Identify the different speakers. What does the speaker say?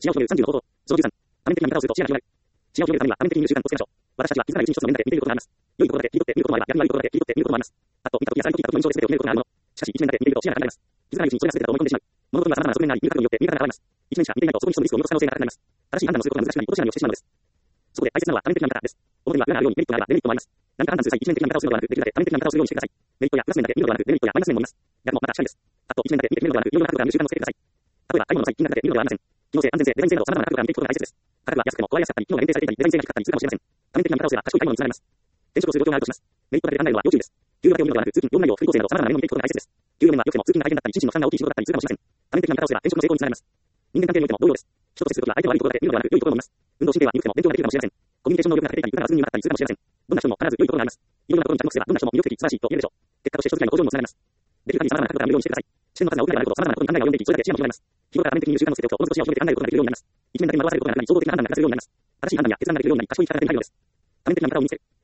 Speaker 1: 視野を広げる30の方法。その13、多面的な見方をすると視野が広がる。視野を広げるためには多面的に見る習慣をつけましょう。私たちは気づかないうちに一つの面だけ見ていることがあります。良いところだけ切り取って見ることもあれば、逆に悪いところだけ切り取って見ることもあります。あと、見たときや最後に聞いたときの印象で全てを決めることがあるもの。しかし、一面だけ見ていると視野が広がります。気づかないうちにそれが全てだと思い込んでしまう。物事には様々な側面があり、見る角度によって見え方が現れます。一面しか見ていないとそこに潜むリスクを見落とす可能性が高くなります。正しい判断をすることが難しくなり、落とし穴に落ちてしまうのです。そこで大切なのは多面的な見方です。表には裏があるようにメリットがあればデメリットもあります。何か判断する際、一面的な見方をするのではなく、できるだけ多面的な見方をするようにしてください。メリットやプラス面だけ見るのではなく、デメリットやマイナス面も見ます。逆もまたしたいです。あと、一面だけ見てみるのではなく、いろいろな角度から見る習慣をつけてください。例えば、買い物の際、金額だけ見るのではありません。機能性、安全性、デザイン性など様々な角度から見ていくことが大切です。価格が安くても、壊れやすかったり、機能が限定されていたり、デザイン性が低かったりするかもしれません。多面的な見方をすれば、賢い買い物につながります。転職をする状況があるとします。メリットだけで考えるのは要注意です。給料だけを見るのではなく、通勤、業務内容、福利厚生など様々な面を見ていくことが大切です。給料面は良くても、通勤が大変だったり、心身の負担が大きい仕事だったりするかもしれません。多面的な見方をすれば、転職の成功につながります。人間関係においても同様です。人と接するときは相手の悪いところだけ見るのではなく、良いところも見ます。運動神経は鈍くても勉強ができるかもしれません。コミュニケーション能力が高いたり、歌がすぐに上手かったりするかもしれません。どんな人も必ず良いところがあります。いろんなところに着目すれば、どんな人も魅力的、素晴らしいと言えるでしょう。結果として人付き合いの向上にもつながります。できる限り様々な角度から見るようにしてください。視点の数が多くなればなるほど、様々なことに考えが及んでいき、それだけ視野も広がります。日頃から多面的に見る習慣をつけておくと、おのずと視野を広げて考えることができるようになります。一面だけに惑わされることがなくなり、創造的な判断が下せるようになります。正しい判断や決断ができるようになり、賢い生き方が手に入るのです。多面的な見方を見つける。